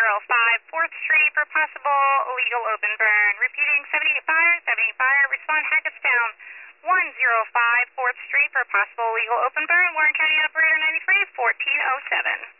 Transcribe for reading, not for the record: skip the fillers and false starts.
4th Street for possible illegal open burn. Repeating, 78 fire, respond Hackettstown. 4th Street for possible illegal open burn. Warren County Operator 93, 1407.